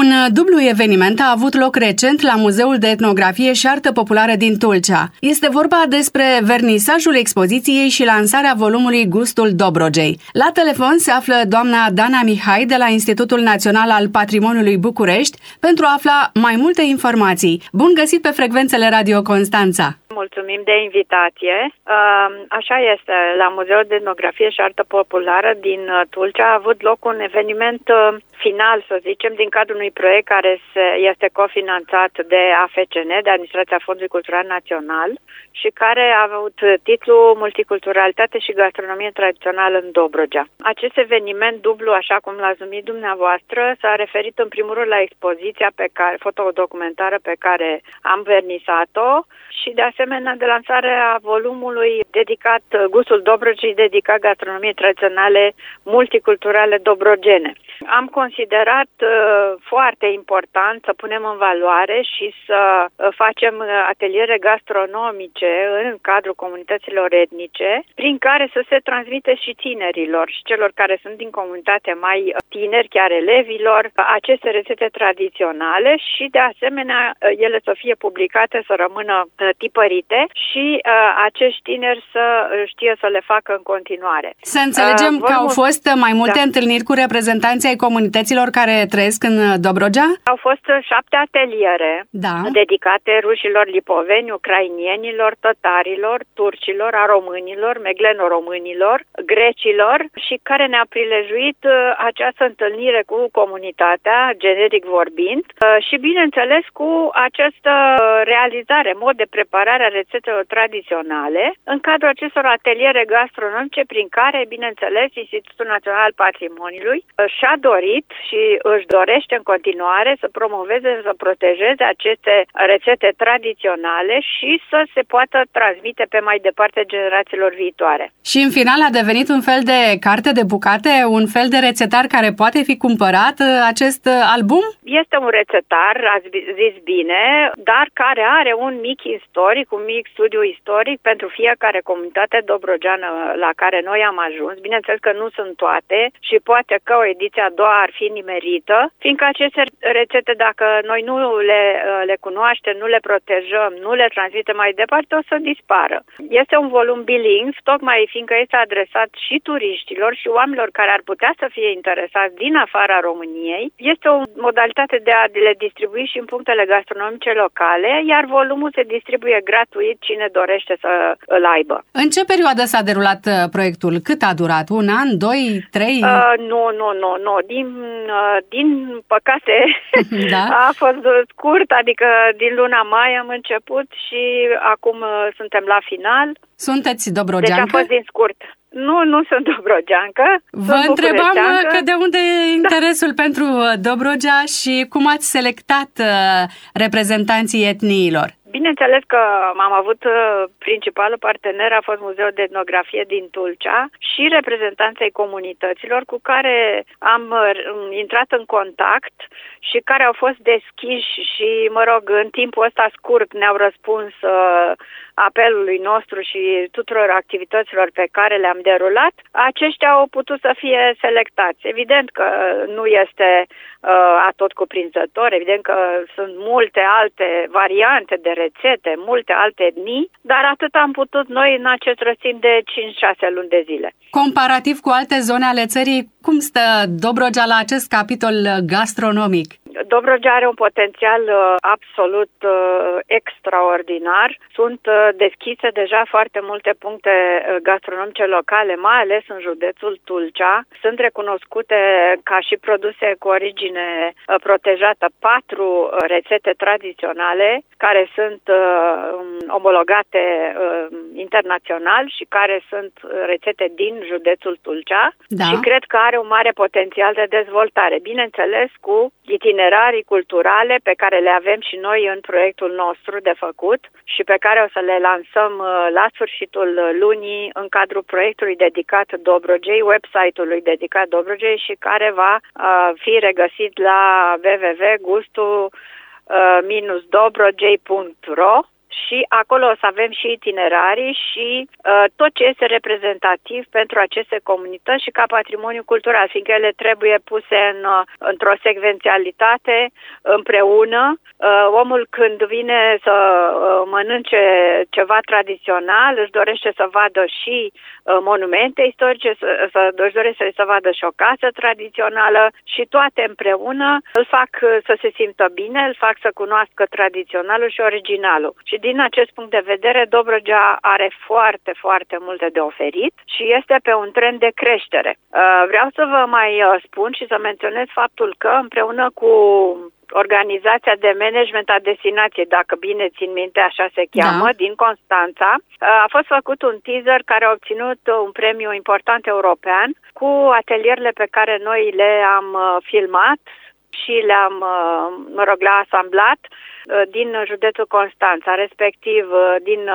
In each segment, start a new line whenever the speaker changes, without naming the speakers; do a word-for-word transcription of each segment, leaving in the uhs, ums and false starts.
Un dublu eveniment a avut loc recent la Muzeul de Etnografie și Artă Populară din Tulcea. Este vorba despre vernisajul expoziției și lansarea volumului Gustul Dobrogei. La telefon se află doamna Dana Mihai de la Institutul Național al Patrimoniului București pentru a afla mai multe informații. Bun găsit pe frecvențele Radio Constanța!
Mulțumim de invitație. Așa este, la Muzeul de Etnografie și Artă Populară din Tulcea a avut loc un eveniment final, să zicem, din cadrul unui proiect care este cofinanțat de A F C N, de Administrația Fondului Cultural Național, și care a avut titlul Multiculturalitate și gastronomie tradițională în Dobrogea. Acest eveniment dublu, așa cum l-ați numit dumneavoastră, s-a referit în primul rând la expoziția pe care, fotodocumentară pe care am vernisat-o și de asemenea de lansarea volumului dedicat Gustul Dobrogei, dedicat gastronomiei tradiționale multiculturale dobrogene. Am considerat uh, foarte important să punem în valoare și să uh, facem ateliere gastronomice în cadrul comunităților etnice, prin care să se transmite și tinerilor și celor care sunt din comunitate mai tineri, chiar elevilor, aceste rețete tradiționale și de asemenea ele să fie publicate, să rămână tipărite și uh, acești tineri să știe să le facă în continuare.
Să înțelegem uh, că au fost mai multe
da.
întâlniri cu reprezentanții ai comunităților care trăiesc în Dobrogea?
Au fost șapte ateliere
da.
dedicate rușilor lipoveni, ucrainienilor, tătarilor, turcilor, a românilor, megleno-românilor, grecilor și care ne-a prilejuit uh, această întâlnire cu comunitatea, generic vorbind, uh, și bineînțeles cu această realizare, mod de preparare a rețetelor tradiționale în cadrul acestor ateliere gastronomice prin care, bineînțeles, Institutul Național al Patrimoniului și-a dorit și își dorește în continuare să promoveze, să protejeze aceste rețete tradiționale și să se poată transmite pe mai departe generațiilor viitoare.
Și în final a devenit un fel de carte de bucate, un fel de rețetar care poate fi cumpărat, acest album?
Este un rețetar, ați zis bine, dar care are un mic istoric, un mic studiu istoric pentru fiecare comunitate dobrogeană la care noi am ajuns. Bineînțeles că nu sunt toate și poate că o ediție a doua ar fi nimerită, fiindcă aceste rețete, dacă noi nu le, le cunoaștem, nu le protejăm, nu le transmitem mai departe, o să dispară. Este un volum bilingv, tocmai fiindcă este adresat și turiștilor și oamenilor care ar putea să fie interesați din afara României. Este o modalitate de a le distribui și în punctele gastronomice locale, iar volumul se distribuie gratuit cine dorește să îl aibă.
În ce perioadă s-a derulat proiectul? Cât a durat? Un an, doi, trei?
Uh, nu, nu, nu, nu. Din, uh, din păcate
da?
a fost scurt, adică din luna mai am început și acum uh, suntem la final.
Sunteți dobrogeancă?
Deci a fost din scurt. Nu, nu sunt dobrogeancă.
Vă întrebam că de unde e interesul da. pentru Dobrogea și cum ați selectat reprezentanții etniilor.
Bineînțeles că am avut principalul partener, a fost Muzeul de Etnografie din Tulcea și reprezentanții comunităților cu care am intrat în contact și care au fost deschiși și, mă rog, în timpul ăsta scurt ne-au răspuns apelului nostru și tuturor activităților pe care le-am derulat. Aceștia au putut să fie selectați. Evident că nu este uh, atot cuprinzător, evident că sunt multe alte variante de rețete, multe alte etnii, dar atât am putut noi în acest răstim de cinci șase luni de zile.
Comparativ cu alte zone ale țării, cum stă Dobrogea la acest capitol gastronomic?
Dobrogea are un potențial uh, absolut uh, extraordinar. Sunt uh, deschise deja foarte multe puncte uh, gastronomice locale, mai ales în județul Tulcea. Sunt recunoscute ca și produse cu origine uh, protejată patru uh, rețete tradiționale care sunt uh, omologate uh, internațional și care sunt uh, rețete din județul Tulcea
da.
și cred că are un mare potențial de dezvoltare. Bineînțeles, cu itinerarii culturale pe care le avem și noi în proiectul nostru de făcut și pe care o să le lansăm la sfârșitul lunii în cadrul proiectului dedicat Dobrogei, website-ului dedicat Dobrogei și care va uh, fi regăsit la w w w punct gustul dobrogei punct r o și acolo o să avem și itinerarii și uh, tot ce este reprezentativ pentru aceste comunități și ca patrimoniu cultural, fiindcă ele trebuie puse în, uh, într-o secvențialitate împreună. Uh, omul când vine să uh, mănânce ceva tradițional, își dorește să vadă și uh, monumente istorice, să, să, își dorește să vadă și o casă tradițională și toate împreună îl fac uh, să se simtă bine, îl fac să cunoască tradiționalul și originalul. Și din acest punct de vedere, Dobrogea are foarte, foarte multe de oferit și este pe un trend de creștere. Uh, vreau să vă mai uh, spun și să menționez faptul că împreună cu Organizația de Management a Destinației, dacă bine țin minte, așa se cheamă, da. din Constanța, a fost făcut un teaser care a obținut un premiu important european cu atelierele pe care noi le-am filmat și le-am, mă rog, le-am asamblat din județul Constanța, respectiv din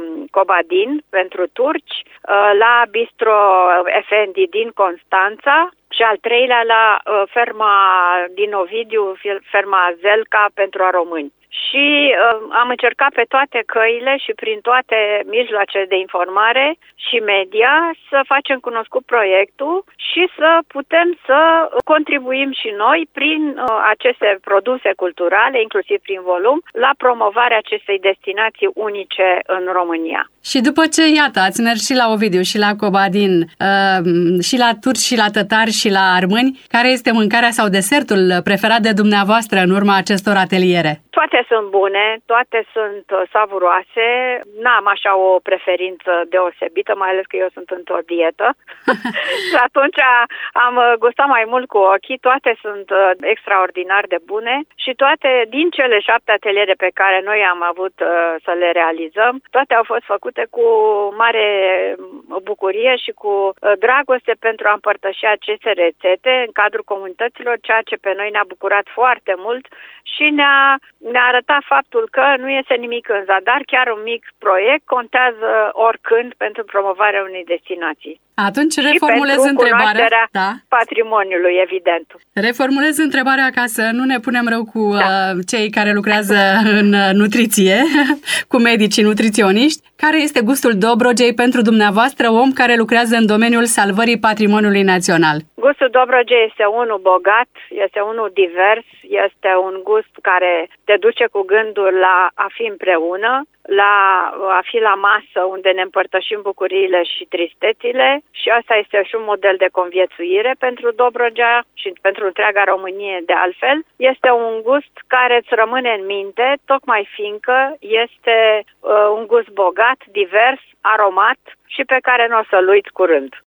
Cobadin pentru turci, la Bistro Efendi din Constanța, și al treilea la uh, ferma din Ovidiu, ferma Zelca pentru a români. Și uh, am încercat pe toate căile și prin toate mijloacele de informare și media să facem cunoscut proiectul și să putem să contribuim și noi prin uh, aceste produse culturale, inclusiv prin volum, la promovarea acestei destinații unice în România.
Și după ce, iată, ați mers și la Ovidiu și la Cobadin, uh, și la turci și la tătari și la armâni, care este mâncarea sau desertul preferat de dumneavoastră în urma acestor ateliere?
Toate sunt bune, toate sunt savuroase, n-am așa o preferință deosebită, mai ales că eu sunt într-o dietă și atunci am gustat mai mult cu ochii, toate sunt extraordinar de bune și toate din cele șapte ateliere pe care noi am avut să le realizăm, toate au fost făcute cu mare bucurie și cu dragoste pentru a împărtăși aceste rețete în cadrul comunităților, ceea ce pe noi ne-a bucurat foarte mult și ne-a, ne-a arătat faptul că nu este nimic în zadar, chiar un mic proiect contează oricând pentru promovarea unei destinații.
Atunci reformulez întrebarea. Da.
Patrimoniului, evident.
Reformulez întrebarea ca să nu ne punem rău cu da. uh, cei care lucrează în nutriție, cu medicii nutriționiști. Care este gustul Dobrogei pentru dumneavoastră, om care lucrează în domeniul salvării patrimoniului național?
Gustul Dobrogei este unul bogat, este unul divers, este un gust care te duce cu gândul la a fi împreună, la a fi la masă unde ne împărtășim bucuriile și tristețile și asta este și un model de conviețuire pentru Dobrogea și pentru întreaga Românie de altfel. Este un gust care îți rămâne în minte, tocmai fiindcă este uh, un gust bogat, divers, aromat și pe care nu o să-l uiți curând.